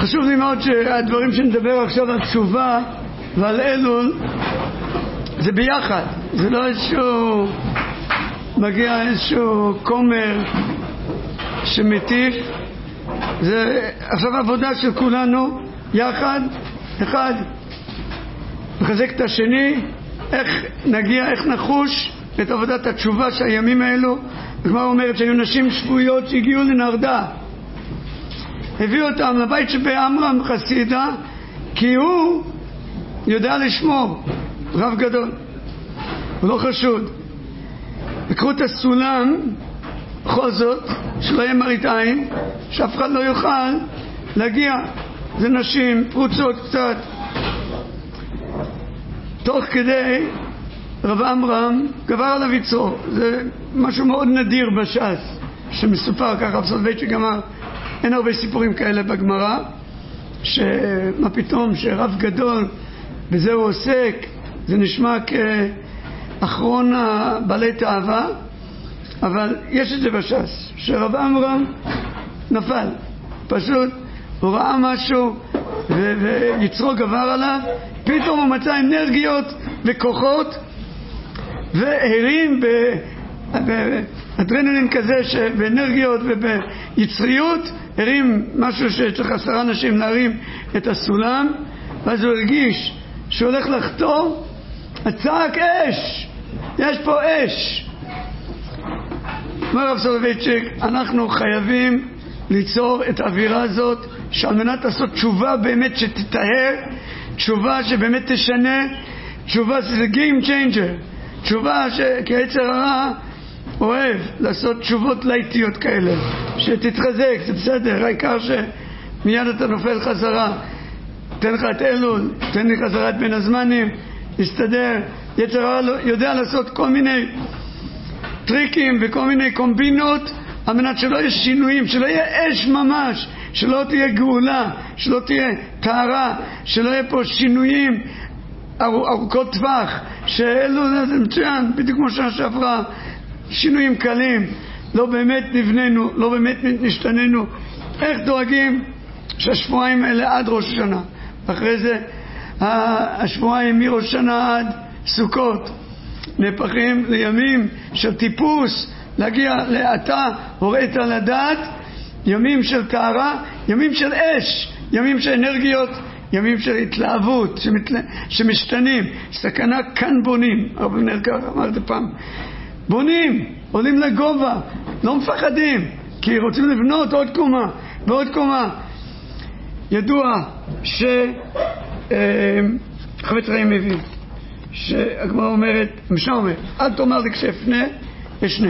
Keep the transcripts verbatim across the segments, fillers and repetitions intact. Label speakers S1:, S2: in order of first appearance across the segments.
S1: חשוב לי מאוד שהדברים שנדבר עכשיו על תשובה ועל אלול זה ביחד, זה לא איזשהו מגיע איזשהו קומר שמטיף, זה עכשיו עבודה של כולנו יחד, אחד מחזק את השני, איך נגיע, איך נחוש את עבודת התשובה שהימים האלו. הגמרא אומרת שהיו נשים שבויות שהגיעו לנרדה, הביאו אותם לבית שבעמרם חסידה, כי הוא יודע לשמור, רב גדול, הוא לא חשוד. לקחו את הסולם בכל זאת שלא יהיה מראית עין, שאף אחד לא יוכל להגיע, זה נשים פרוצות קצת. תוך כדי רב עמרם גבר עליו יצור, זה משהו מאוד נדיר בש"ס שמסופר ככה, סולובייצ'יק אמר אין הרבה סיפורים כאלה בגמרא, שמה פתאום שרב גדול בזה הוא עוסק, זה נשמע כאחרון בעלי תאווה, אבל יש את זה בש"ס שרב עמרם נפל, פשוט הוא ראה משהו ו- ויצרו גבר עליו, פתאום הוא מצא אנרגיות וכוחות והרים באדרנלין כזה שבאנרגיות וביצריות הרים משהו שצריך עשרה אנשים להרים את הסולם, ואז הוא הרגיש שהוא הולך לחתור, הצעק אש, יש פה אש. אומר רב סולובייצ'יק, אנחנו חייבים ליצור את האווירה הזאת שעל מנת לעשות תשובה באמת שתטהר, תשובה שבאמת תשנה, תשובה שזה game changer, תשובה שכיצר הרע אוהב לעשות תשובות ליטיות כאלה, שתתחזק, זה בסדר, העיקר שמיד אתה נופל חזרה, תן לך את אלול, תן לי חזרה את בין הזמנים, יסתדר. יצר הרע יודע לעשות כל מיני טריקים וכל מיני קומבינות על מנת שלא יהיה שינויים, שלא יהיה אש ממש, שלא תהיה גאולה, שלא תהיה טהרה, שלא יהיה פה שינויים ארוכות טווח, שאלו זה מצוין, בדיוק כמו שנה שעברה, שינויים קלים, לא באמת נבננו, לא באמת נשתננו. איך דואגים שהשבועיים האלה עד ראש השנה, אחרי זה השבועיים מראש השנה עד סוכות נהפכים לימים של טיפוס, להגיע לאתה הוראת לדעת, ימים של טהרה, ימים של אש, ימים של אנרגיות, ימים של התלהבות שמתלה... שמשתנים. סכנה כאן בונים, הרב אבנר ככה אמר את זה פעם, בונים, עולים לגובה, לא מפחדים, כי רוצים לבנות עוד קומה ועוד קומה. ידוע ש חפץ חיים מביא שהגמרא אומרת, משנה אומרת, אל תאמר לי כשאפנה אשנה.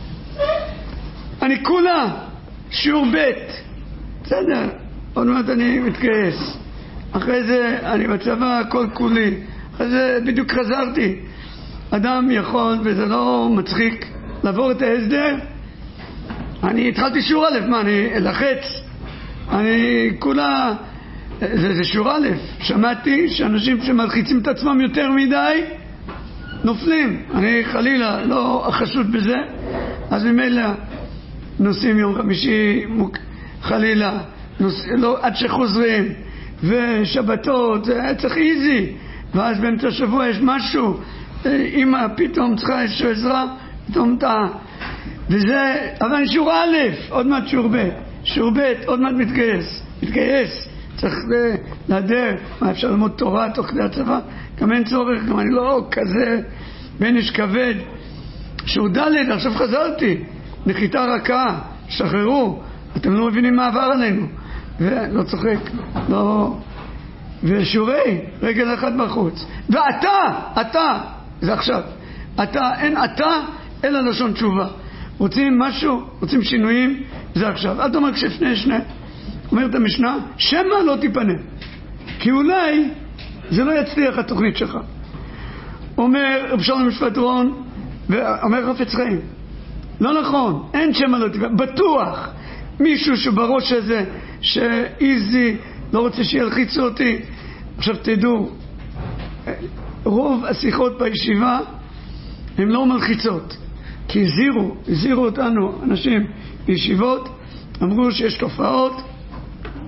S1: אני כולה שיעור בית, בסדר, עוד מעט אני מתגייס, אחרי זה אני בצבא כל כולי, אחרי זה בדיוק חזרתי. אדם יכול, וזה לא מצחיק, לעבור את ההסדר. אני התחלתי שיעור א', מה אני לחץ, אני כולה זה, זה שיעור א'. שמעתי שאנשים שמלחיצים את עצמם יותר מדי נופלים, אני חלילה לא חשוד בזה, אז ממילא נוסעים יום חמישי מוק, חלילה נוס, לא, עד שחוזרים, ושבתות זה צריך איזי, ואז באמצע השבוע יש משהו, אמא פתאום צריכה איזושהי עזרה, פתאום טעה, וזה, אבל שיעור א', עוד מעט שיעור ב', שיעור ב', עוד מעט מתגייס, מתגייס, צריך להדר, מה אפשר ללמוד תורה תוך כדי הצבא, גם אין צורך, גם אני לא כזה בן איש כבד. שיעור ד', עכשיו חזרתי, נחיתה רכה, שחררו, אתם לא מבינים מה עבר עלינו, ולא צוחק, לא, ושיעורי רגל אחד בחוץ, ואתה, אתה, זה עכשיו, אתה, אין אתה אלא לשון תשובה. רוצים משהו, רוצים שינויים, זה עכשיו. אל תאמר כשאפנה אשנה, אומרת המשנה, שמא לא תיפנה, כי אולי זה לא יצליח התוכנית שלך. אומר רב שלום משפטרון, ואומר חפץ חיים, לא נכון, אין שמא לא תיפנה, בטוח מישהו שבראש הזה שאיזי לא רוצה שילחיצו אותי. עכשיו תדעו, רוב השיחות בישיבה הן לא מלחיצות, כי הזהירו, הזהירו אותנו אנשים בישיבות, אמרו שיש תופעות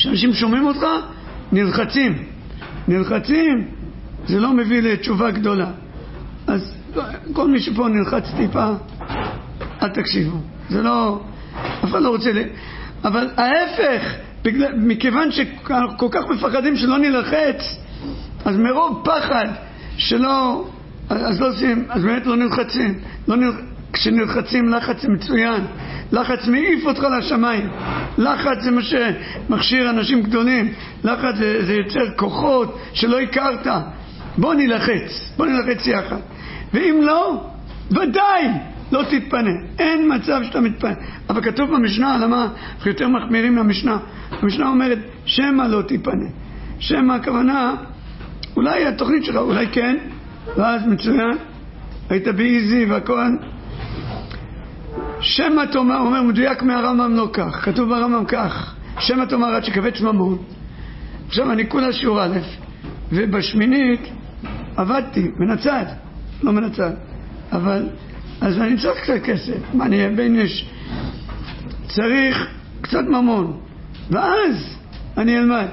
S1: כשאנשים שומעים אותך, נלחצים. נלחצים, זה לא מביא לתשובה גדולה. אז כל מי שפה נלחץ טיפה, אל תקשיבו. זה לא, אף אחד לא רוצה ל... אבל ההפך, בגלל, מכיוון שאנחנו כל כך מפחדים שלא נלחץ, אז מרוב פחד שלא, אז לא עושים, אז באמת לא נלחצים. לא נל... כשנלחצים, לחץ זה מצוין. לחץ מעיף אותך לשמיים. לחץ זה מה שמכשיר אנשים גדולים. לחץ זה, זה יוצר כוחות שלא הכרת. בוא נלחץ, בוא נלחץ יחד. ואם לא, ודאי לא תתפנה. אין מצב שאתה מתפנה. אבל כתוב במשנה, למה אנחנו יותר מחמירים מהמשנה? המשנה אומרת, שמה לא תתפנה. שמה הכוונה, אולי התוכנית שלך, אולי כן, ואז מצוין, היית באיזי והכל. שמה תאמר, אומר מדויק מהרמב"ם לא כך, כתוב ברמב"ם כך, שמה תאמר עד שכבד ממון. עכשיו אני כולה שיעור א', ובשמינית עבדתי מנצד, לא מנצד, אבל אז אני צריך קצת כסף, מה אני בין יש, צריך קצת ממון, ואז אני אלמד.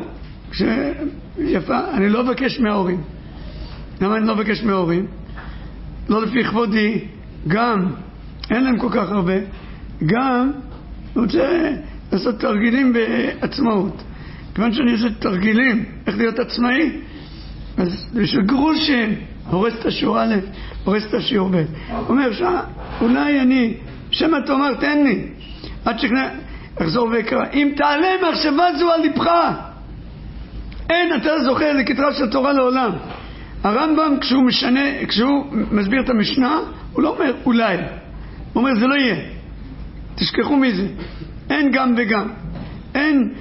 S1: כשיפה, אני לא מבקש מההורים. למה אני לא מבקש מההורים? לא לפי כבודי, גם אין להם כל כך הרבה, גם אני רוצה לעשות תרגילים בעצמאות. כיוון שאני עושה תרגילים איך להיות עצמאי, אז בשביל גרושים הורס את השיעור א', הורס את השיעור ב'. אומר שאולי אני, שמה תאמר תן לי, עד שכנה אחזור ויקרא, אם תעלה מחשבה זו על לבך, אין אתה זוכר לכתרה של תורה לעולם. הרמב"ם כשהוא משנה, כשהוא מסביר את המשנה, הוא לא אומר אולי, הוא אומר זה לא יהיה, תשכחו מזה, אין גם וגם, אין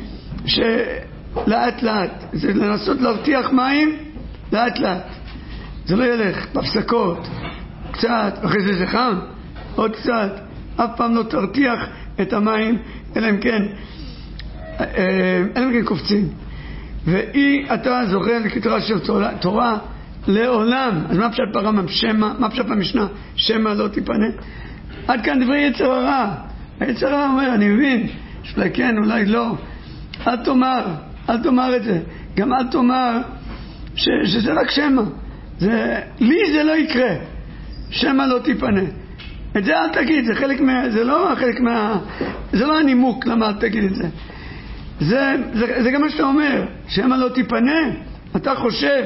S1: שלאט לאט, זה לנסות להרתיח מים לאט לאט, זה לא ילך, בהפסקות קצת, אחרי זה זה חם עוד קצת, אף פעם לא תרתיח את המים, אלא אם כן אלא אם כן קופצים. ואי אתה זוכר לכתרה של תורה לעולם. אז מה פשט ברמב"ם? שמה, מה פשט במשנה? שמה לא תיפנה. עד כאן דברי יצר הרע. היצר הרע אומר, אני מבין, שאולי כן, אולי לא. אל תאמר, אל תאמר את זה. גם אל תאמר ש, שזה רק שמה. זה, לי זה לא יקרה. שמה לא תיפנה. את זה אל תגיד, זה חלק מה, זה לא חלק מה, זה לא הנימוק למה אל תגיד את זה. זה, זה, זה גם מה שאתה אומר, שמה לא תיפנה. אתה חושב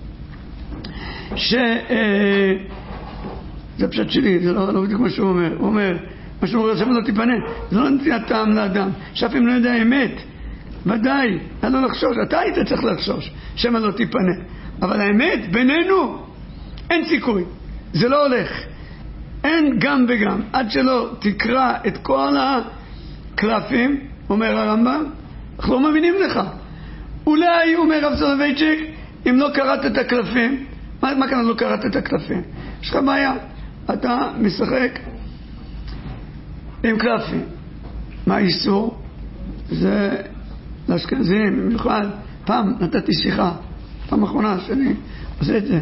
S1: ש... אה, זה פשט שלי, זה לא, לא בדיוק מה שהוא אומר. הוא אומר, מה שהוא אומר, שמה לא תיפנה, זה לא נתינת טעם לאדם. שאף אם לא יודע האמת, ודאי, אתה לא לחשוש, אתה היית צריך לחשוש, שמה לא תיפנה. אבל האמת, בינינו, אין סיכוי. זה לא הולך. אין גם וגם. עד שלא תקרא את כל הקלפים, אומר הרמב"ם, אנחנו לא מבינים לך. אולי, אומר רב סולובייצ'יק, אם לא קראת את הקלפים, מה, מה כאן לא קראת את הקלפים? יש לך בעיה. אתה משחק עם קלפים. מה האיסור? זה לאשכנזים, במיוחד. פעם נתתי שיחה, פעם אחרונה שאני עושה את זה.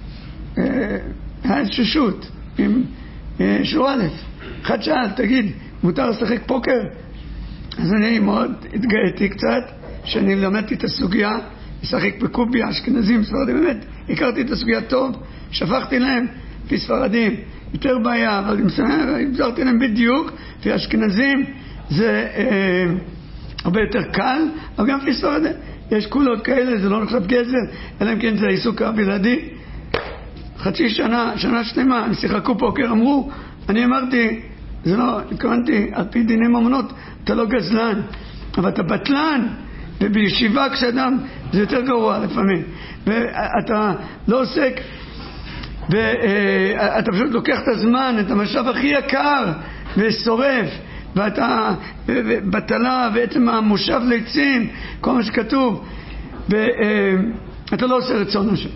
S1: היה איזשהו שוט עם שיעור א', אחד שאל, תגיד, מותר לשחק פוקר? אז אני מאוד התגאיתי קצת, שאני למדתי את הסוגיה, לשחק בקוביה, אשכנזים, ספרדים, באמת, הכרתי את הסוגיה טוב, שפכתי להם, לפי ספרדים, יותר בעיה, אבל הבזרתי להם בדיוק, לפי אשכנזים, זה אה, הרבה יותר קל, אבל גם לפי ספרדים, יש קולות כאלה, זה לא נחשב גזר, אלא אם כן זה העיסוק הבלעדי. חצי שנה, שנה שלמה, הם שיחקו פוקר, אמרו, אני אמרתי, זה לא, התכוונתי, על פי דיני ממונות, אתה לא גזלן, אבל אתה בטלן, ובישיבה כשאדם, זה יותר גרוע לפעמים, ואתה לא עוסק, ואתה פשוט לוקח את הזמן, את המשאב הכי יקר, ושורף, ואתה בטלה, ועצם המושב ליצין, כל מה שכתוב, ואתה לא עושה רצון השם.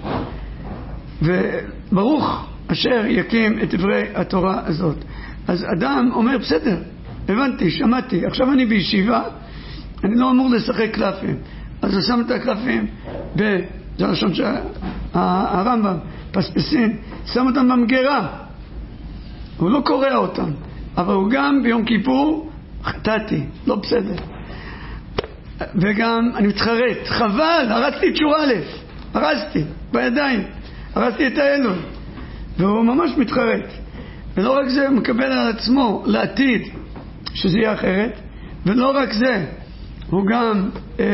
S1: וברוך אשר יקים את דברי התורה הזאת. אז אדם אומר, בסדר, הבנתי, שמעתי, עכשיו אני בישיבה, אני לא אמור לשחק קלפים. אז הוא שם את הקלפים, וזה לשון שהרמב"ם, פספסין, שם אותם במגירה. הוא לא קורא אותם, אבל הוא גם ביום כיפור, חטאתי, לא בסדר. וגם אני מתחרט, חבל, הרסתי את שורה א', הרסתי בידיים, הרסתי את האלו, והוא ממש מתחרט. ולא רק זה, הוא מקבל על עצמו לעתיד שזה יהיה אחרת, ולא רק זה, הוא גם אה,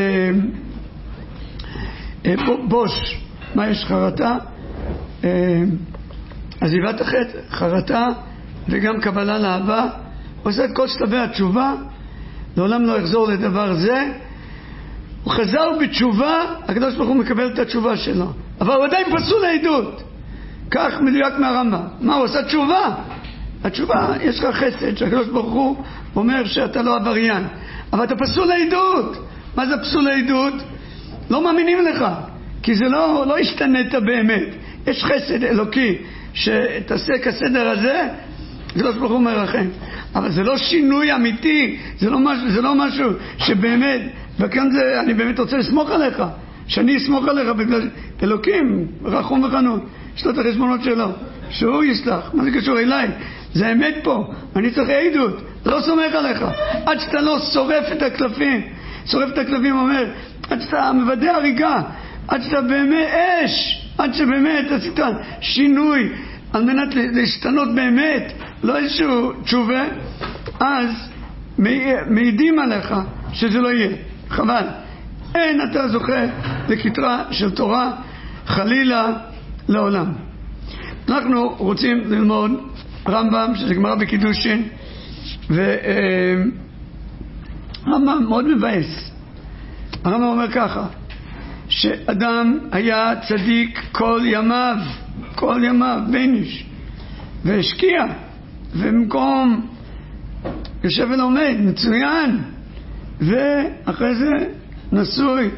S1: אה, בוש. מה יש? חרטה, אה, עזיבת החטא, חרטה, וגם קבלה לאהבה. עושה את כל שלבי התשובה, לעולם לא יחזור לדבר זה. הוא חזר בתשובה, הקדוש ברוך הוא מקבל את התשובה שלו, אבל הוא עדיין פסול לעדות. כך מדויק מהרמב"ם. מה הוא עושה? תשובה. התשובה, יש לך חסד שהקדוש ברוך הוא אומר שאתה לא עבריין, אבל אתה פסול לעדות. מה זה פסול לעדות? לא מאמינים לך, כי זה לא, לא השתנית באמת. יש חסד אלוקי שתעשה כסדר הזה, הקדוש ברוך הוא מרחם, אבל זה לא שינוי אמיתי, זה לא משהו, זה לא משהו שבאמת, וכאן זה, אני באמת רוצה לסמוך עליך, שאני אסמוך עליך, בגלל אלוקים רחום וחנון, יש לו את החשבונות שלו, שהוא יסלח. מה זה קשור אליי? זה האמת פה, אני צריך עדות, לא סומך עליך עד שאתה לא שורף את הקלפים. שורף את הקלפים אומר, עד שאתה מוודא הריגה, עד שאתה באמת אש, עד שבאמת עשית שינוי על מנת להשתנות באמת, לא איזשהו תשובה, אז מעידים עליך שזה לא יהיה. חבל, אין אתה זוכה לכתרה של תורה חלילה לעולם. אנחנו רוצים ללמוד רמב"ם, שזה גמרא בקידושין, ורמב"ם מאוד מבאס. הרמב"ם אומר ככה, שאדם היה צדיק כל ימיו, כל ימיו, בניש, והשקיע, ובמקום יושב ולומד, מצוין, ואחרי זה נשוי.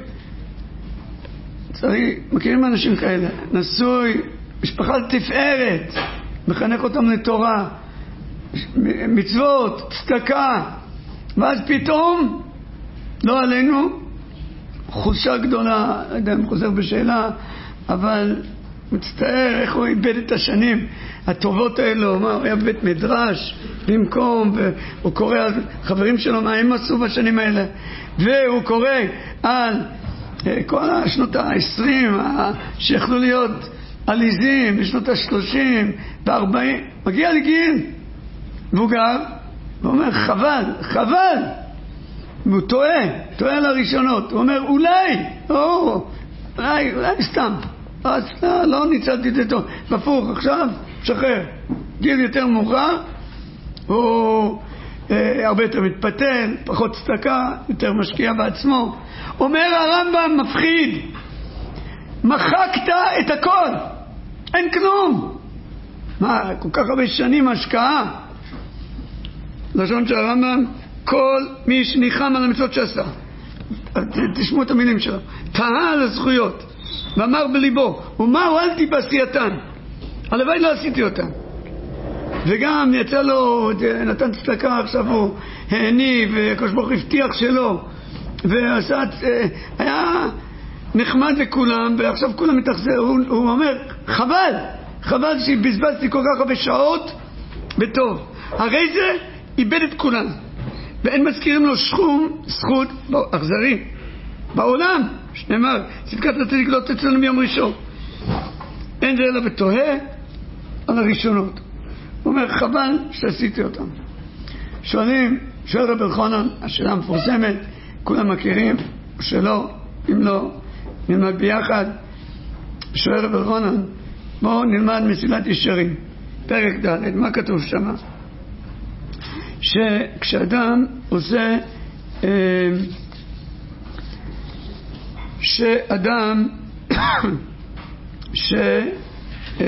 S1: צריך, מכירים אנשים כאלה, נשוי, משפחה תפארת, מחנך אותם לתורה, מצוות, צדקה, ואז פתאום, לא עלינו, חולשה גדולה, לא יודע אם חוזר בשאלה, אבל מצטער איך הוא איבד את השנים הטובות האלו. מה, הוא היה בבית מדרש במקום, והוא קורא על חברים שלו מה הם עשו בשנים האלה, והוא קורא על כל השנות ה-עשרים שיכלו להיות עליזים, בשנות ה-שלושים וה-ארבעים, מגיע לגיל מבוגר ואומר חבל, חבל, והוא טועה, טועה לראשונות. הוא אומר אולי, או, אולי, אולי סתם, אז לא, לא ניצלתי את זה טוב, בפוך, עכשיו שחרר. גיל יותר מאוחר, הוא אה, הרבה יותר מתפתל, פחות צדקה, יותר משקיע בעצמו. אומר הרמב"ם מפחיד, מחקת את הכל, אין כלום. מה, כל כך הרבה שנים השקעה. לשון של הרמב"ם, כל מי שניחם על המצוות שעשה, תשמעו את המילים שלו, תהה על הזכויות ואמר בליבו, ומהו אל תבעשייתן, הלוואי לא עשיתי אותן. וגם יצא לו, נתן צדקה, עכשיו הוא העני, והקדוש ברוך הוא הבטיח שלו, ועשה, היה נחמד לכולם, ועכשיו כולם מתאכזר. הוא, הוא אומר חבל, חבל שבזבזתי כל כך הרבה שעות בטוב, הרי זה איבד את כולם, ואין מזכירים לו שכום זכות אכזרי בעולם, שנאמר צדקת הצדיק לא תצא לנו מיום ראשון. אין זה אלא ותוהה על הראשונות. הוא אומר חבל שעשיתי אותם. שואלים, שואל רבי אלחנן, השאלה המפורסמת, כולם מכירים, שלא, אם לא נלמד ביחד. שואל רבי אלחנן, בואו נלמד מסילת ישרים, פרק ד', מה כתוב שם? שכשאדם עושה אה, שאדם ש אה,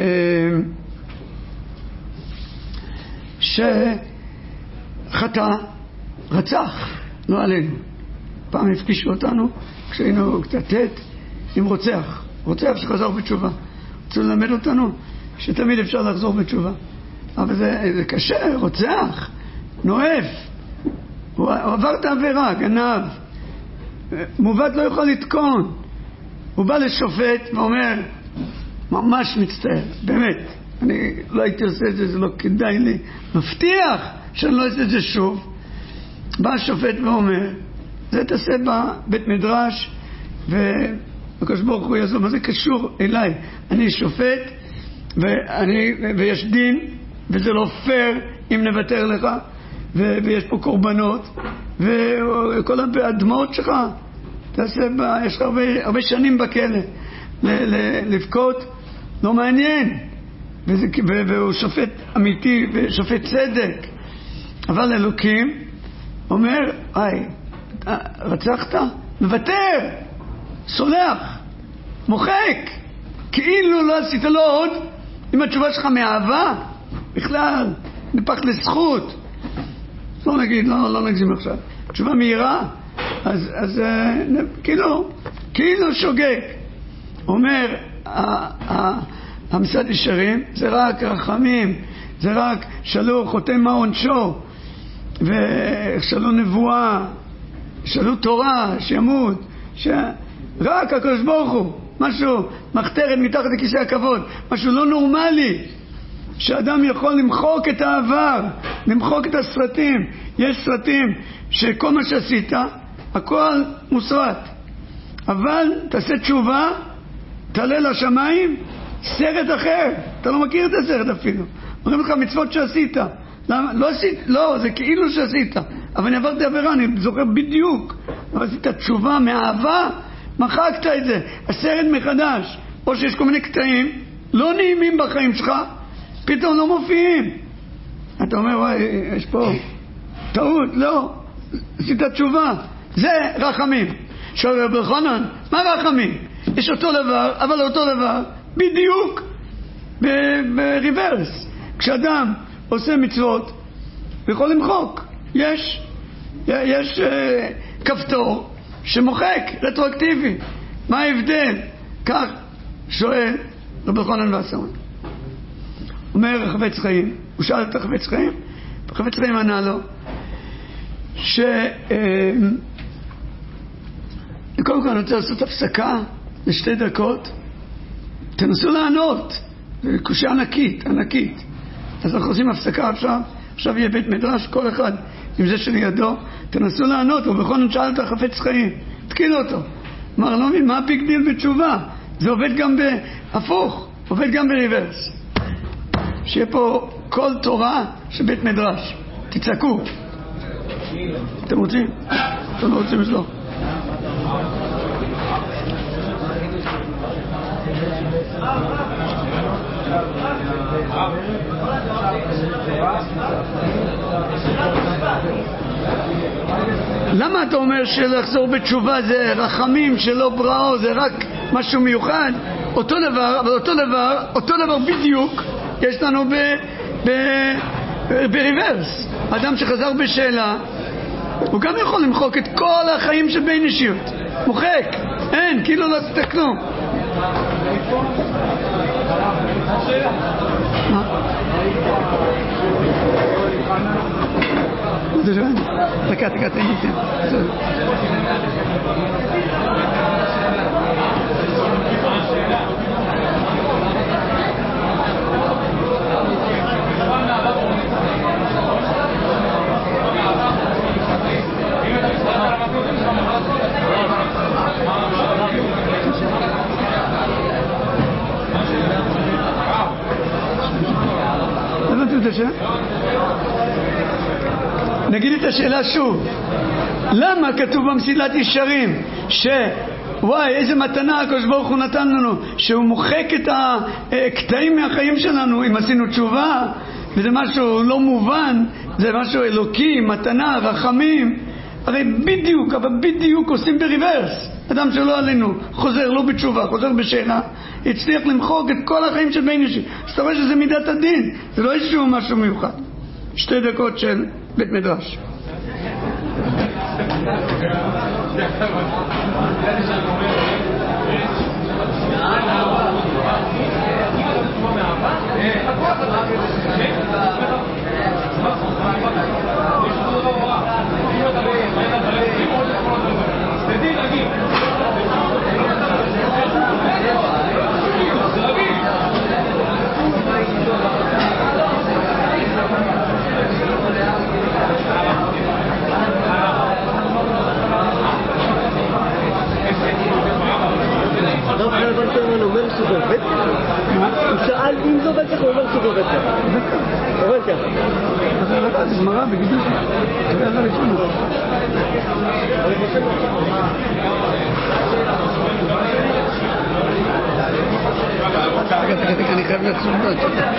S1: שחטא, רצח, לא עלינו. פעם הפגישו אותנו כשהיינו קצת עם רוצח, רוצח שחזר בתשובה. רוצים ללמד אותנו שתמיד אפשר לחזור בתשובה, אבל זה, זה קשה. רוצח, נואף, הוא עבר את העבירה, גנב, מובט לא יכול לתקון. הוא בא לשופט ואומר ממש מצטער, באמת אני לא הייתי עושה את זה, זה לא כדאי לי, מבטיח שאני לא אעשה את זה שוב. בא השופט ואומר זה תעשה בבית מדרש, והקדוש ברוך הוא יעזור. מה זה קשור אליי? אני שופט, ואני, ויש דין, וזה לא פייר אם נוותר לך, ו, ויש פה קורבנות, וכל הדמעות שלך, תעשה, יש לך הרבה, הרבה שנים בכלא, ל, ל, לבכות, לא מעניין. וזה, והוא שופט אמיתי ושופט צדק. אבל אלוקים אומר, היי, רצחת? מוותר, סולח, מוחק, כאילו לא עשית לו עוד. אם התשובה שלך מאהבה, בכלל, נפח לזכות, לא נגיד, לא, לא נגזים עכשיו, תשובה מהירה, אז, אז כאילו, כאילו שוגג. אומר, המסעד ישרים זה רק רחמים, זה רק שלו חותם מה עונשו, ושלו נבואה, שלו תורה, שימות, שרק הקדוש ברוך הוא, משהו מחתרת מתחת לכיסא הכבוד, משהו לא נורמלי, שאדם יכול למחוק את העבר, למחוק את הסרטים. יש סרטים שכל מה שעשית, הכל מוסרט, אבל תעשה תשובה, תעלה לשמיים, סרט אחר, אתה לא מכיר את הסרט אפילו. אומרים לך מצוות שעשית, למה? לא עשית, לא, זה כאילו שעשית, אבל אני עברתי עבירה, אני זוכר בדיוק, אבל עשית תשובה מאהבה, מחקת את זה, הסרט מחדש. או שיש כל מיני קטעים לא נעימים בחיים שלך, פתאום לא מופיעים, אתה אומר וואי, יש פה טעות. לא, עשית תשובה, זה רחמים. שואל רבי יוחנן, מה רחמים? יש אותו דבר, אבל אותו דבר בדיוק בריברס. כשאדם עושה מצוות ויכול למחוק, יש יש uh, כפתור שמוחק רטרואקטיבי. מה ההבדל? כך שואל רבי יוחנן והסמ"ק. אומר חפץ חיים, הוא שאל את חפץ חיים, חפץ חיים ענה לו ש קודם כל אני רוצה לעשות הפסקה לשתי דקות, תנסו לענות, זה קושי ענקית, ענקית. אז אנחנו עושים הפסקה עכשיו, עכשיו יהיה בית מדרש, כל אחד עם זה שלידו, תנסו לענות. ובכל זאת שאלת חפץ חיים, תקיל אותו, אמר לא מבין, מה הביג דיל בתשובה? זה עובד גם בהפוך, עובד גם בריברס. שיהיה פה כל תורה של בית מדרש, תצעקו. אתם רוצים? אתם לא רוצים לשלוח? למה אתה אומר שלחזור בתשובה זה רחמים שלא בראו, זה רק משהו מיוחד? אותו דבר, אבל אותו דבר, אותו דבר בדיוק יש לנו ב, ב, בריברס. אדם שחזר בשאלה, הוא גם יכול למחוק את כל החיים של בין אישיות, מוחק, אין, כאילו לא עשית כלום. מה? זה שואל? דקה, דקה, תן לי, תן. נגיד את השאלה שוב, למה כתוב במסילת ישרים שוואי איזה מתנה הקדוש ברוך הוא נתן לנו, שהוא מוחק את הקטעים מהחיים שלנו אם עשינו תשובה, וזה משהו לא מובן, זה משהו אלוקי, מתנה, רחמים. הרי בדיוק, אבל בדיוק עושים בריברס. אדם שלא עלינו חוזר לא בתשובה, חוזר בשאלה, הצליח למחוק את כל החיים של בין אישי. אז אתה רואה שזה מידת הדין, זה לא איזשהו משהו מיוחד. שתי דקות של בית מדרש.
S2: עובד ככה. עובד ככה.
S1: זה גמרא בגידול. זה היה ראשון. אני חייב לחשוב דעת.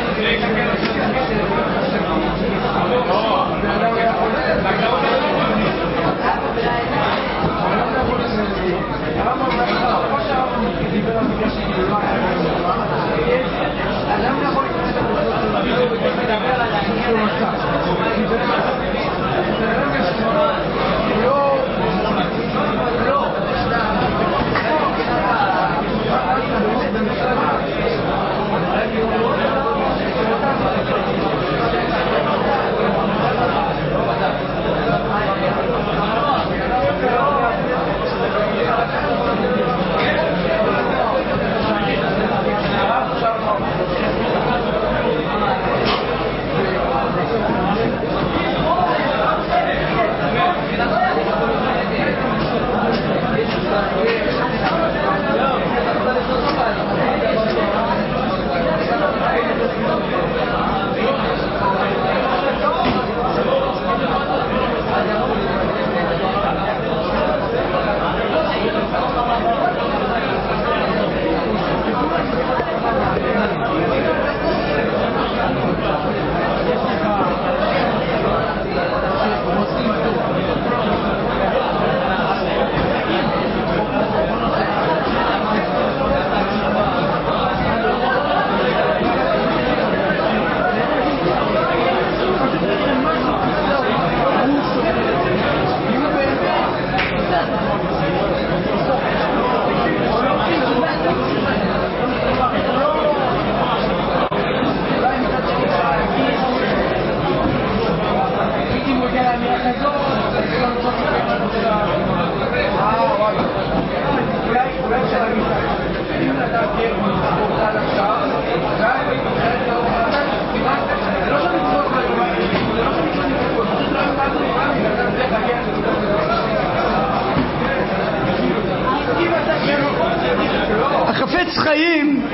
S1: החפץ חיים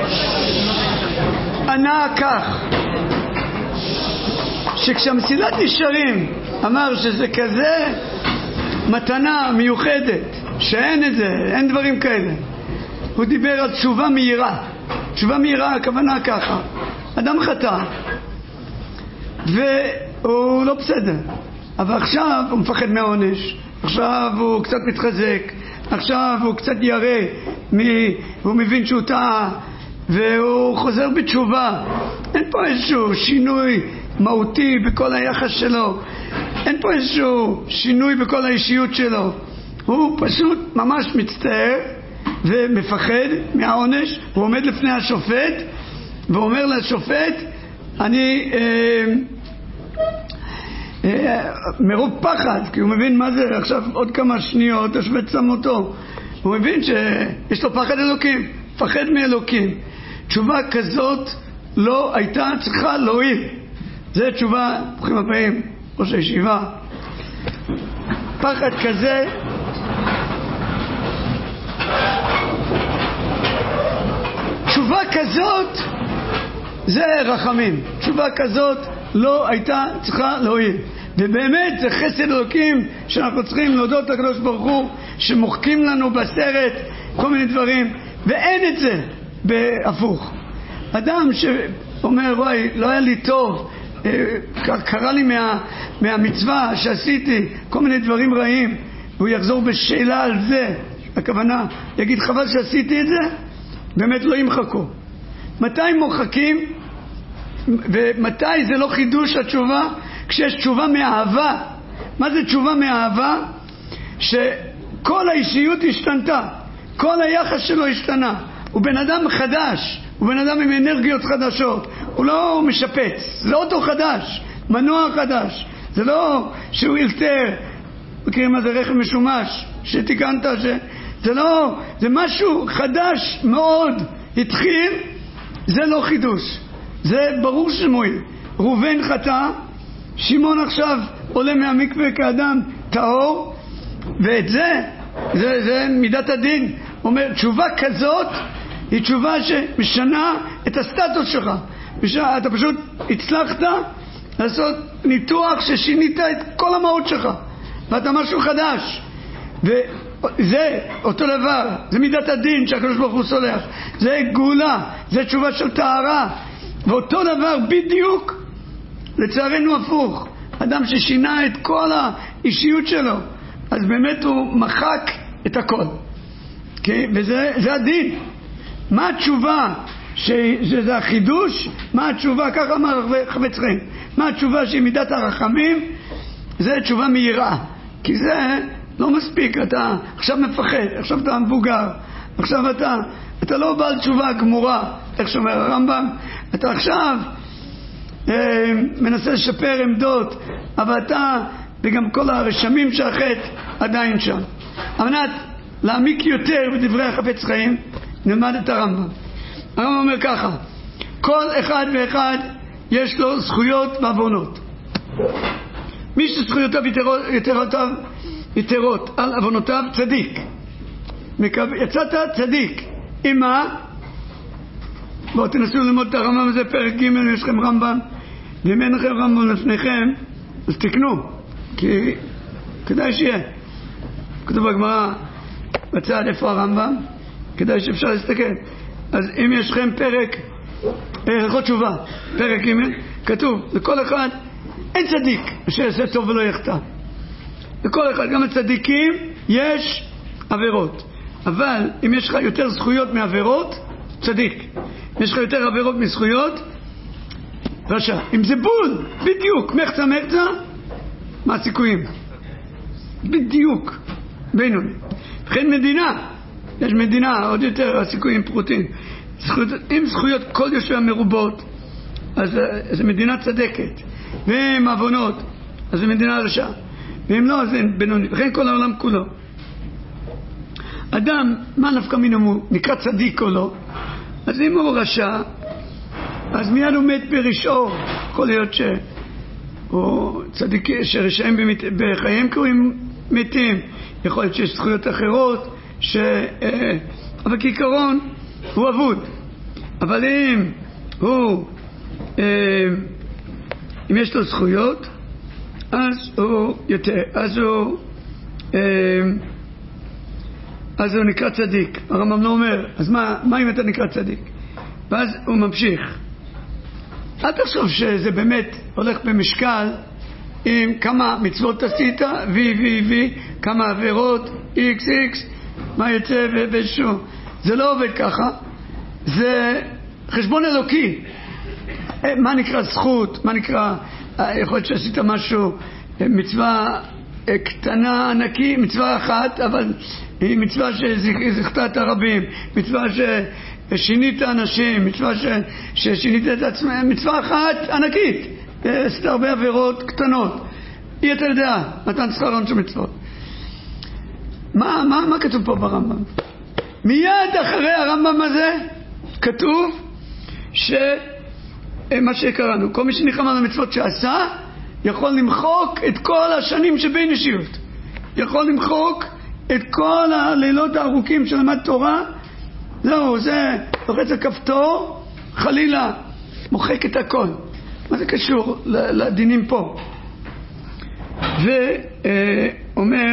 S1: ענה כך, שכשהמסילת ישרים אמר שזה כזה מתנה מיוחדת, שאין את זה, אין דברים כאלה, הוא דיבר על תשובה מהירה. תשובה מהירה, הכוונה ככה, אדם חטא והוא לא בסדר, אבל עכשיו הוא מפחד מהעונש, עכשיו הוא קצת מתחזק, עכשיו הוא קצת ירא, הוא מבין שהוא טעה והוא חוזר בתשובה. אין פה איזשהו שינוי מהותי בכל היחס שלו, אין פה איזשהו שינוי בכל האישיות שלו, הוא פשוט ממש מצטער ומפחד מהעונש. הוא עומד לפני השופט ואומר לשופט, אני אה, אה, מרוב פחד, כי הוא מבין מה זה עכשיו עוד כמה שניות השופט שם אותו, הוא מבין שיש לו פחד אלוקים, פחד מאלוקים. תשובה כזאת לא הייתה צריכה להועיל. זה תשובה, ברוכים הבאים ראש הישיבה. פחד כזה תשובה כזאת זה רחמים. תשובה כזאת לא הייתה צריכה להועיל, ובאמת זה חסד אלוקים שאנחנו צריכים להודות לקדוש ברוך הוא שמוחקים לנו בסרט כל מיני דברים, ואין את זה בהפוך. אדם שאומר וואי לא היה לי טוב, קרה לי מה, מהמצווה שעשיתי כל מיני דברים רעים, והוא יחזור בשאלה על זה, הכוונה יגיד חבל שעשיתי את זה, באמת לא ימחקו. מתי מוחקים ומתי זה לא חידוש התשובה? כשיש תשובה מאהבה. מה זה תשובה מאהבה? שכל האישיות השתנתה, כל היחס שלו השתנה, הוא בן אדם חדש, הוא בן אדם עם אנרגיות חדשות, הוא לא משפץ, זה אוטו חדש, מנוע חדש, זה לא שהוא ילתר, מכירים מה זה רכב משומש שתיקנת, ש... זה לא, זה משהו חדש מאוד התחיל. זה לא חידוש, זה ברור שמועיל. ראובן חטא, שמעון עכשיו עולה מהמקווה כאדם טהור, ואת זה, זה, זה מידת הדין. אומר, תשובה כזאת היא תשובה שמשנה את הסטטוס שלך. אתה פשוט הצלחת לעשות ניתוח ששינית את כל המהות שלך, ואתה משהו חדש. וזה אותו דבר, זה מידת הדין שהקדוש ברוך הוא סולח, זה גאולה, זה תשובה של טהרה. ואותו דבר בדיוק לצערנו הפוך, אדם ששינה את כל האישיות שלו, אז באמת הוא מחק את הכל. וזה זה הדין. מה התשובה? שזה החידוש. מה התשובה? ככה אמר חפץ חיים. מה התשובה שהיא מידת הרחמים? זה תשובה מהירה. כי זה לא מספיק. אתה עכשיו מפחד, עכשיו אתה מבוגר, עכשיו אתה, אתה לא בעל תשובה גמורה, איך שאומר הרמב"ם. אתה עכשיו אה, מנסה לשפר עמדות, אבל אתה וגם כל הרשמים של החטא עדיין שם. על מנת להעמיק יותר בדברי החפץ חיים, נלמד את הרמב"ם. הרמב"ם אומר ככה: כל אחד ואחד יש לו זכויות ועוונות. מי שזכויותיו יתרות, יתרות על עוונותיו צדיק. יצאת צדיק. עם מה? בואו תנסו ללמוד את הרמב"ם הזה, פרק ג' יש לכם רמב"ם, ואם אין לכם רמב"ם לפניכם אז תקנו, כי כדאי שיהיה. כתוב בגמרא בצד איפה הרמב"ם, כדאי שאפשר להסתכל. אז אם יש לכם פרק הלכות תשובה, פרק ג', כתוב לכל אחד אין צדיק שיעשה טוב ולא יחטא. לכל אחד, גם הצדיקים יש עבירות, אבל אם יש לך יותר זכויות מעבירות, צדיק. אם יש לך יותר עבירות מזכויות, רשע. אם זה בול, בדיוק, מחצה מחצה, מה הסיכויים? בדיוק, בינוני. וכן מדינה, יש מדינה, עוד יותר הסיכויים פרוטים. זכויות, אם זכויות כל יושבי המרובות, אז זו מדינה צדקת. ואם עוונות, אז זו מדינה רשע. ואם לא, אז אין בינוני. וכן כל העולם כולו. אדם, מה נפקא מינו, נקרא צדיק או לא? אז אם הוא רשע, אז מיד הוא מת ברשעו. יכול להיות ש... או צדיק שרשעים במת... בחייהם קוראים מתים. יכול להיות שיש זכויות אחרות, ש... אבל כעיקרון הוא אבוד. אבל אם הוא... אם יש לו זכויות, אז הוא יותר... אז הוא... אז הוא נקרא צדיק. הרמב"ם לא אומר, אז מה, מה אם אתה נקרא צדיק? ואז הוא ממשיך. אל תחשוב שזה באמת הולך במשקל עם כמה מצוות עשית, וי וי וי, כמה עבירות, איקס איקס, מה יצא ובשו. זה לא עובד ככה. זה חשבון אלוקי. מה נקרא זכות? מה נקרא, יכול להיות שעשית משהו, מצווה קטנה, ענקי, מצווה אחת, אבל היא מצווה שזכתה את הרבים, מצווה ששינית אנשים, מצווה ששינית את עצמם, מצווה אחת ענקית. עשית הרבה עבירות קטנות. אי אתה יודע, מתן שכר עונש מצוות. מה, מה, מה כתוב פה ברמב"ם? מיד אחרי הרמב"ם הזה כתוב שמה שקראנו, כל מי שנלחם על המצוות שעשה, יכול למחוק את כל השנים שבין אישיות. יכול למחוק את כל הלילות הארוכים שלמד תורה. זהו, זה לוחץ הכפתור, חלילה, מוחק את הכל. מה זה קשור לדינים פה? ואומר,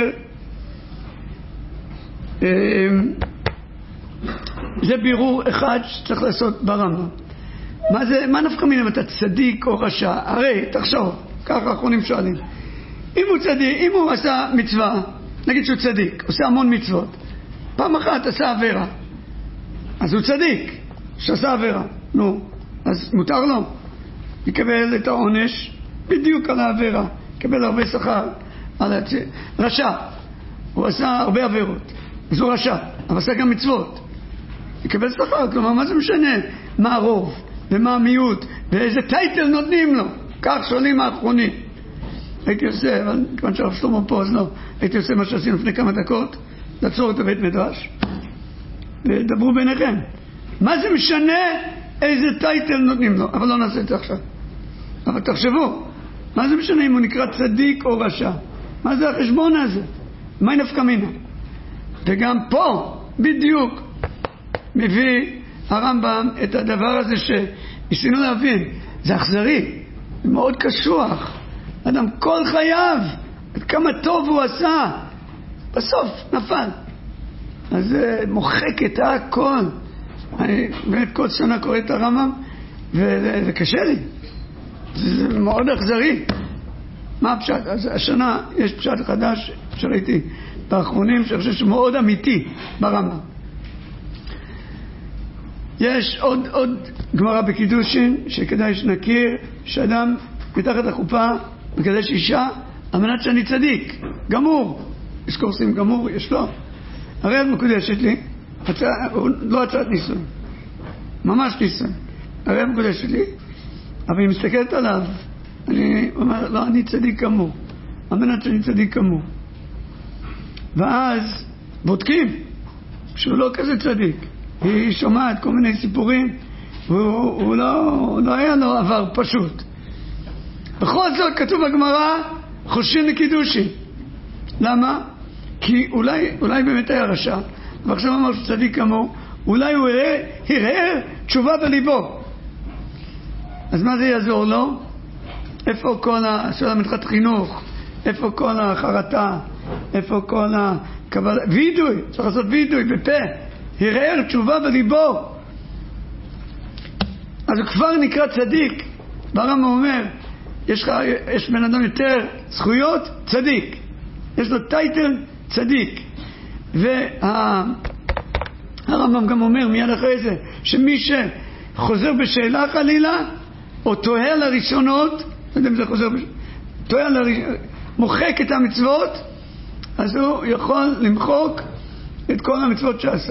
S1: זה בירור אחד שצריך לעשות ברמב"ם. מה זה, מה נפקא מינה אם אתה צדיק או רשע? הרי, תחשוב, ככה האחרונים שואלים. אם הוא צדיק, אם הוא עשה מצווה, נגיד שהוא צדיק, עושה המון מצוות, פעם אחת עשה עבירה, אז הוא צדיק שעשה עבירה. נו, אז מותר לו, יקבל את העונש בדיוק על העבירה, יקבל הרבה שכר על הצ... רשע, הוא עשה הרבה עבירות, אז הוא רשע, אבל עשה גם מצוות, יקבל שכר. כלומר, מה זה משנה מה הרוב ומה המיעוט ואיזה טייטל נותנים לו? כך שואלים האחרונים. הייתי עושה, אבל כיוון שהרב שלמה פה אז לא, הייתי עושה מה שעשינו לפני כמה דקות, לעצור את הבית מדרש ודברו ביניכם, מה זה משנה איזה טייטל נותנים לו? אבל לא נעשה את זה עכשיו. אבל תחשבו, מה זה משנה אם הוא נקרא צדיק או רשע? מה זה החשבון הזה? מה נפקא מינה? וגם פה בדיוק מביא הרמב"ם את הדבר הזה שניסינו להבין, זה אכזרי, זה מאוד קשוח. אדם כל חייו, כמה טוב הוא עשה, בסוף נפל. אז זה מוחק את הכל. אני באמת כל שנה קורא את הרמב"ם, וזה קשה לי. זה מאוד אכזרי. מה הפשט? אז השנה יש פשט חדש שראיתי באחרונים, שאני חושב שמאוד אמיתי ברמב"ם. יש עוד, עוד גמרא בקידושין שכדאי שנכיר, שאדם מתחת לחופה מקדש אישה על מנת שאני צדיק, גמור. יש קורסים גמור, יש לו. הרי את מקודשת לי, הצע, לא הצעת ניסוי, ממש ניסוי. הרי את מקודשת לי, אבל היא מסתכלת עליו, אני אומר, לא, אני צדיק כמוהו, על מנת שאני צדיק כמוהו. ואז בודקים שהוא לא כזה צדיק. היא שומעת כל מיני סיפורים, והוא הוא לא, לא היה לו עבר פשוט. בכל זאת כתוב בגמרא, חושין לקידושין. למה? כי אולי, אולי באמת היה רשע, ועכשיו אמר שהוא צדיק כמוהו, אולי הוא יראה, יראה תשובה בליבו. אז מה זה יעזור לו? איפה כל השאלה מתחת חינוך? איפה כל החרטה? איפה כל הקבלה? וידוי, צריך לעשות וידוי בפה. יראה תשובה בליבו. אז הוא כבר נקרא צדיק. ברמב"ם אומר, יש, לך, יש בן אדם יותר זכויות, צדיק. יש לו טייטל, צדיק. והרמב"ם גם אומר מיד אחרי זה, שמי שחוזר בשאלה חלילה, או תוהה לראשונות, לא יודע אם זה חוזר בשאלה, תוהה לראשונות, מוחק את המצוות, אז הוא יכול למחוק את כל המצוות שעשה.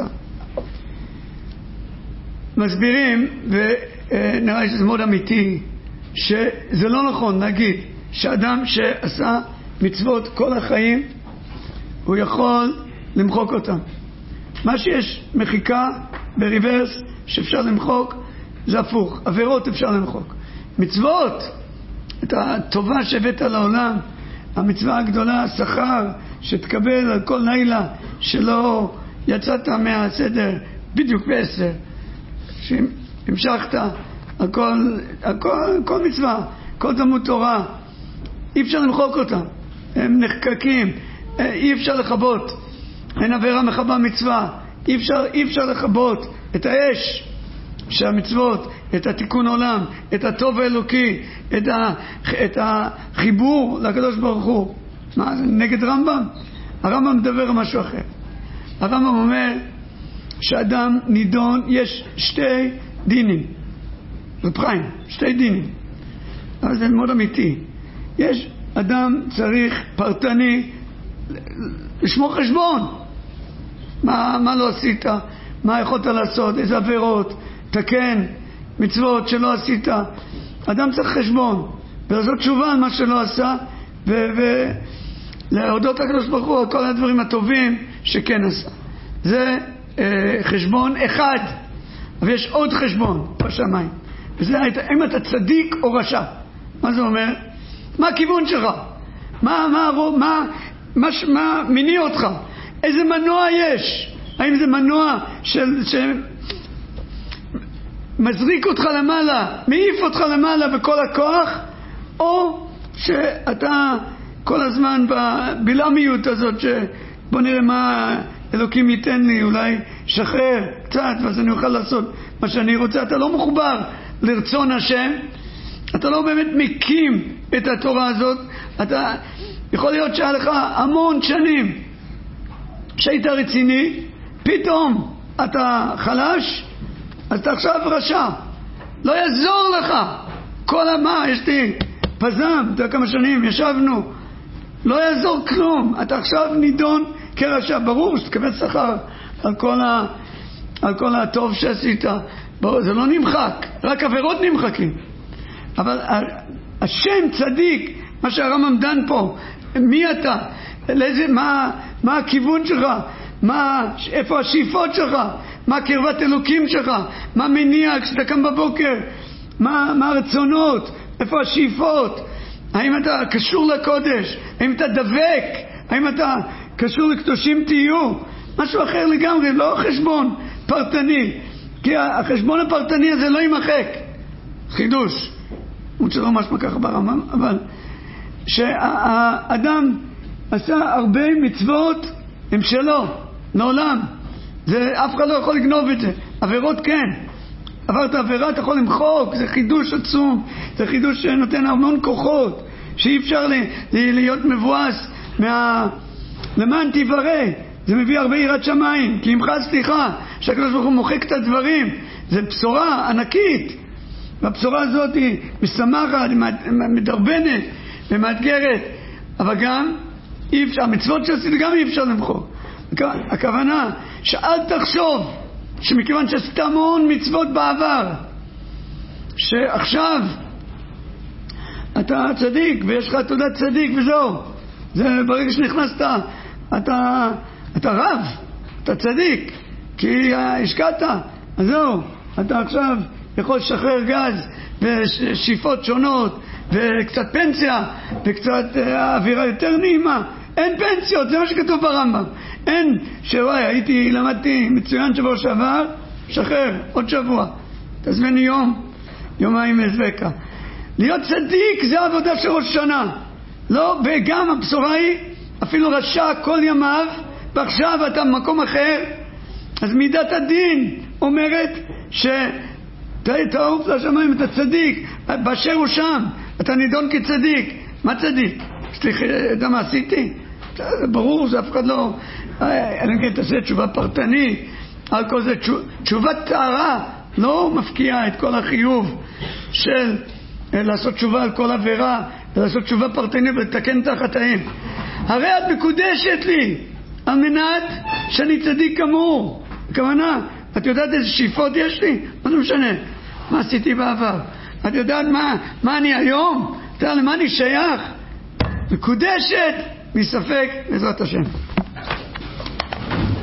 S1: מסבירים, ונראה לי שזה מאוד אמיתי, שזה לא נכון להגיד שאדם שעשה מצוות כל החיים, הוא יכול למחוק אותם. מה שיש מחיקה בריברס שאפשר למחוק, זה הפוך. עבירות אפשר למחוק. מצוות, את הטובה שהבאת לעולם, המצווה הגדולה, השכר שתקבל על כל לילה שלא יצאת מהסדר בדיוק בעשר, שהמשכת על כל, על כל, כל מצווה, כל תלמוד תורה, אי אפשר למחוק אותם, הם נחקקים, אי אפשר לחבות, אין עבירה מחבה מצווה, אי אפשר, אי אפשר לחבות את האש שהמצוות, את התיקון עולם, את הטוב האלוקי, את, ה, את החיבור לקדוש ברוך הוא. מה, זה נגד רמב"ם? הרמב"ם מדבר על משהו אחר. הרמב"ם אומר שאדם נידון, יש שתי דינים, רב-חיים, שתי דינים, אבל זה מאוד אמיתי. יש אדם צריך פרטני לשמור חשבון, מה, מה לא עשית, מה יכולת לעשות, איזה עבירות, תקן מצוות שלא עשית. אדם צריך חשבון ולעשות תשובה על מה שלא עשה, ולהודות לקדוש ברוך הוא על כל הדברים הטובים שכן עשה. זה אה, חשבון אחד, אבל יש עוד חשבון בשמיים, וזה אם אתה צדיק או רשע. מה זה אומר? מה הכיוון שלך? מה, מה, מה, מה, מה מניע אותך? איזה מנוע יש? האם זה מנוע של, של מזריק אותך למעלה, מעיף אותך למעלה בכל הכוח, או שאתה כל הזמן בבלעמיות הזאת שבוא נראה מה אלוקים ייתן לי, אולי שחרר קצת ואז אני אוכל לעשות מה שאני רוצה. אתה לא מחובר לרצון השם, אתה לא באמת מקים את התורה הזאת. אתה יכול להיות שהיה לך המון שנים שהיית רציני, פתאום אתה חלש, אז אתה עכשיו רשע, לא יעזור לך כל המה. יש לי פזם, אתה יודע כמה שנים ישבנו, לא יעזור כלום, אתה עכשיו נידון כרשע. ברור שתקבל שכר על כל, ה, על כל הטוב שעשית, ברור, זה לא נמחק, רק עבירות נמחקים, אבל השם צדיק, מה שהרמב"ם דן פה, מי אתה, לאיזה, מה, מה הכיוון שלך, מה, איפה השאיפות שלך, מה קרבת אלוקים שלך, מה מניע כשאתה קם בבוקר, מה, מה הרצונות, איפה השאיפות, האם אתה קשור לקודש, האם אתה דבק, האם אתה קשור לקדושים תהיו, משהו אחר לגמרי, לא חשבון פרטני. כי החשבון הפרטני הזה לא יימחק. חידוש. הוא שלא משמע ככה ברמב"ם, אבל שהאדם עשה הרבה מצוות הם שלו, לעולם. זה, אף אחד לא יכול לגנוב את זה. עבירות כן. עברת עבירה, אתה יכול למחוק, זה חידוש עצום, זה חידוש שנותן המון כוחות, שאי אפשר לי, לי, להיות מבואס מה... למען תיברא. זה מביא הרבה יראת שמיים, כי עמך סליחה, שהקדוש ברוך הוא מוחק את הדברים. זה בשורה ענקית, והבשורה הזאת היא משמחת, מדרבנת ומאתגרת, אבל גם אי אפשר, המצוות שעשית גם אי אפשר למחוק. הכוונה שאל תחשוב שמכיוון שעשית המון מצוות בעבר, שעכשיו אתה צדיק ויש לך תעודת צדיק וזהו. זה ברגע שנכנסת אתה, אתה רב, אתה צדיק, כי השקעת, אז זהו, אתה עכשיו יכול לשחרר גז ושאיפות שונות וקצת פנסיה וקצת אווירה יותר נעימה. אין פנסיות, זה מה שכתוב ברמב"ם. אין שוואי, הייתי, למדתי מצוין שבוע שעבר, שחרר, עוד שבוע, תזמני יום, יומיים מזבקה. להיות צדיק זה עבודה של ראש שנה. לא, וגם הבשורה היא, אפילו רשע כל ימיו, ועכשיו אתה במקום אחר, אז מידת הדין אומרת שתעוף לשמיים, אתה צדיק, באשר הוא שם, אתה נידון כצדיק. מה צדיק? סליחה, אתה מה עשיתי? זה ברור, זה אף אחד לא... אני כן תעשה תשובה פרטנית על כל זה. תשובת טהרה לא מפקיעה את כל החיוב של לעשות תשובה על כל עבירה, לעשות תשובה פרטנית ולתקן את החטאים. הרי את מקודשת לי על מנת שאני צדיק כמוהו. הכוונה, את יודעת איזה שאיפות יש לי? מה זה משנה? מה עשיתי בעבר? את יודעת מה, מה אני היום? אתה יודע למה אני שייך? מקודשת מספק בעזרת השם.